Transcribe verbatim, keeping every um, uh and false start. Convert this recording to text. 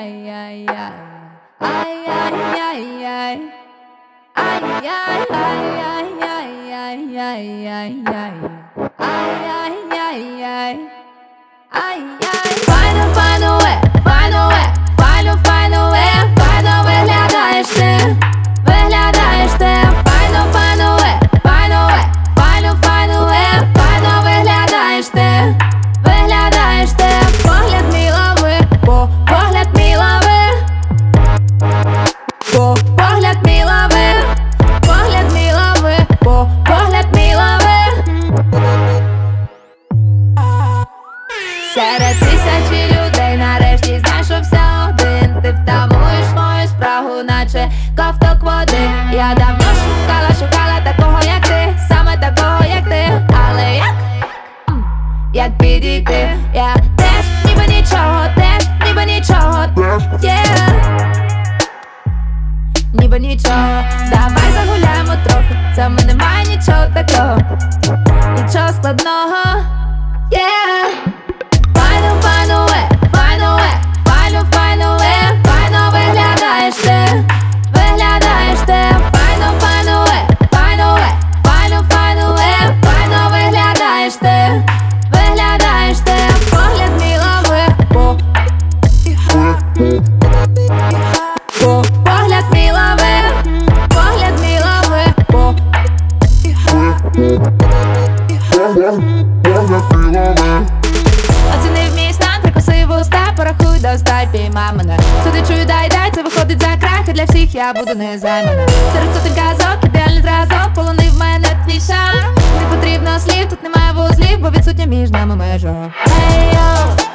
Ай-яй-яй, ай-яй-яй-яй, ай-яй-яй-яй-яй-яй-яй, ай-яй-яй-яй, ай-яй. Файно, файно, е, файно, е, файно, файно, е, файно виглядаєш ти, виглядаєш ти, файно, файно, е, файно, е, файно, файно, е, файно виглядаєш ти, виглядаєш ти, погляд мій лови, по погляд мій лови, по погляд мій лови, погляд мій лови, по погляд мій лови. Серед тисячі людей нарешті знайшовся один. Ти втамуєш мою спрагу, наче ковток води. Я давно шукала, шукала такого, як ти, саме такого, як ти. Але як? М, Як підійти? Я теж ніби нічого, теж ніби нічого, yeah. Ніби нічого, давай загуляємо трохи. В цьому немає нічого такого, нічого складного, yeah. Файно, файно, е, файно, е, файно, файно, е, файно виглядаєш ти, виглядаєш ти, файно, файно, е, файно, е, файно, файно, е, файно виглядаєш ти, виглядаєш ти, погляд мій лови, по по погляд мій лови, погляд мій лови, по оцінив мій стан, прикусив уста, порахуй до ста, піймай мене. Сюди чую, дай, дай, це виходить за крах, і для всіх я буду незаймана. Серед сотень казок, ідеальний зразок, полонив мене твій шар. Не потрібно слів, тут немає вузлів, бо відсутня між нами межа. Hey, yo.